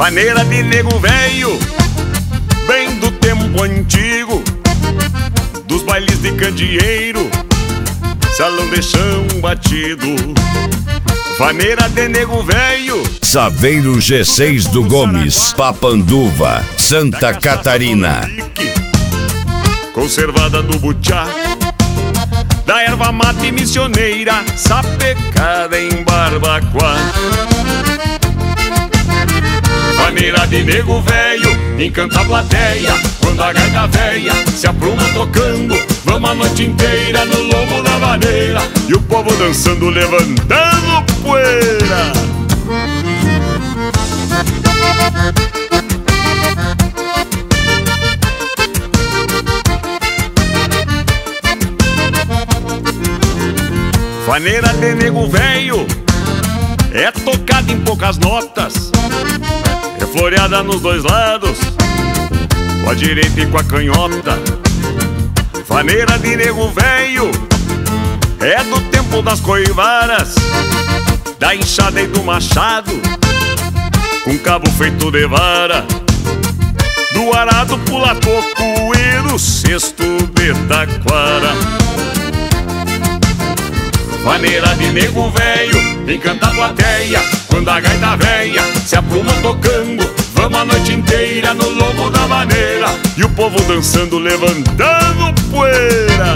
Vaneira de nego velho, bem do tempo antigo, dos bailes de candeeiro, salão de chão batido. Vaneira de nego velho, Saveiro G6 do Gomes, Papanduva, Santa Catarina. Conservada no butiá, da erva mate missioneira, sapecada em Barbacoa. Vaneira de nego velho, encanta a plateia, quando a gaita velha se apruma tocando. Vamos a noite inteira no lombo da vaneira, e o povo dançando, levantando poeira. Vaneira de nego velho é tocada em poucas notas, é floreada nos dois lados, com a direita e com a canhota. Vaneira de nego velho é do tempo das coivaras, da enxada e do machado, com cabo feito de vara, do arado pula toco e do cesto de taquara. Vaneira de nego velho, encanta a plateia, quando a gaita velha se apruma tocando. Vamos a noite inteira no lombo da vaneira, e o povo dançando, levantando poeira.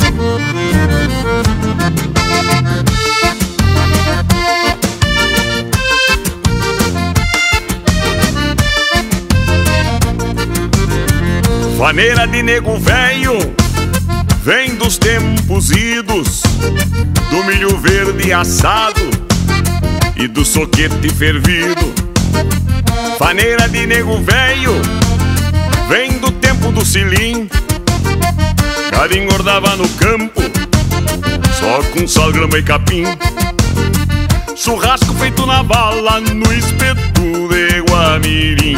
Vaneira de nego velho vem dos tempos idos, do milho verde assado e do soquete fervido. Vaneira de nego velho vem do tempo do cilim, cara engordava no campo só com sal, grama e capim. Churrasco feito na bala no espeto de Guamirim.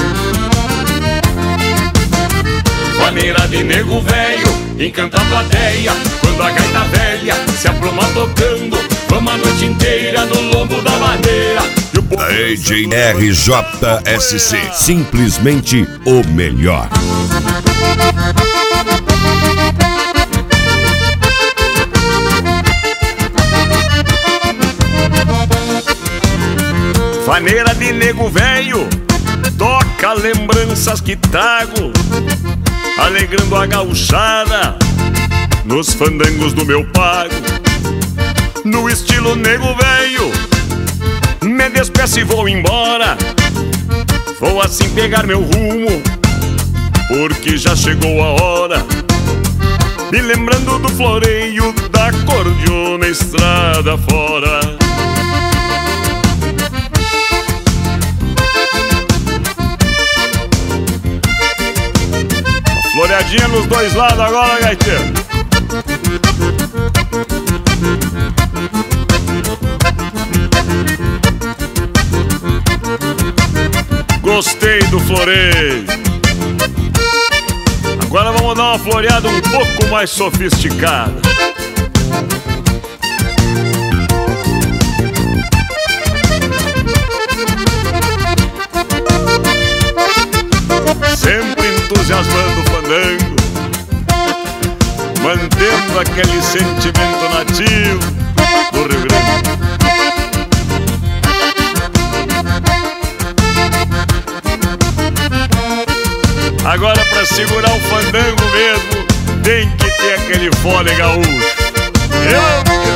Vaneira de nego velho, encanta a plateia, quando a gaita velha se apruma tocando. Vamos a noite inteira no lombo da vaneira. DJ RJSC, simplesmente o melhor. Vaneira de nego velho toca lembranças que trago, alegrando a gauchada nos fandangos do meu pago. No estilo nego velho, me despeço e vou embora. Vou assim pegar meu rumo, porque já chegou a hora. Me lembrando do floreio da cordiona estrada fora. Floreadinha nos dois lados agora, gaiteiro. Gostei do floreio. Agora vamos dar uma floreada um pouco mais sofisticada. Sempre entusiasmando o fandango, mantendo aquele sentimento nativo do Rio Grande. Agora, pra segurar o fandango mesmo, tem que ter aquele fole gaúcho.